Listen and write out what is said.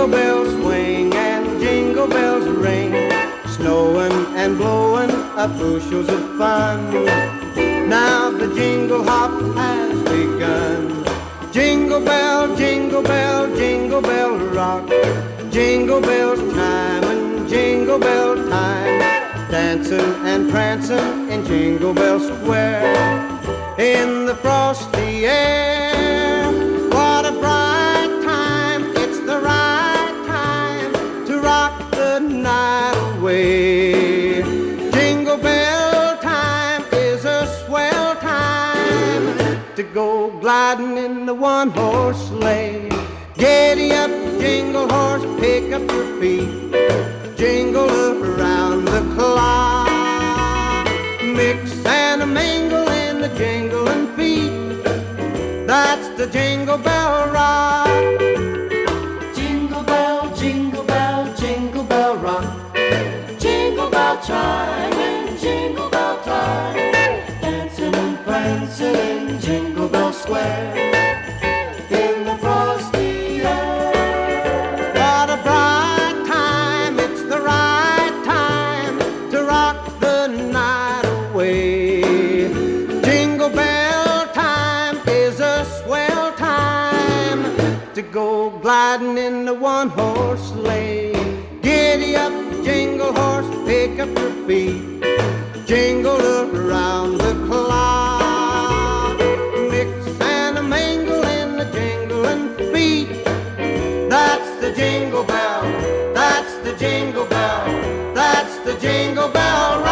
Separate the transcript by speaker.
Speaker 1: Jingle bells swing and jingle bells ring, snowing and blowing up bushels of fun. Now the jingle hop has begun. Jingle bell, jingle bell, jingle bell rock. Jingle bells time and jingle bell time, dancing and prancing in Jingle Bell Square. In the frosty air, what a bright time. It's the right time to rock the night away. Jingle bell time is a swell time to go gliding in the one-horse sleigh. Giddy up, jingle horse, pick up your feet, jingle around the clock. Mix and a mingle in the jingling feet, that's the Jingle Bell Rock.
Speaker 2: Jingle bell, jingle bell, jingle bell rock. Jingle bell chime and jingle bell time, dancing and prancing in Jingle Bell Square. In the frosty air,
Speaker 1: What a bright time, it's the right time to rock the night away. Jingle bell time is a swell time to go gliding in the one-horse sleigh. Giddy up, jingle horse, pick up your feet, jingle around the clock. Mix and a mingle in the jingling feet, that's the Jingle Bell, that's the Jingle Bell, that's the Jingle Bell Rock.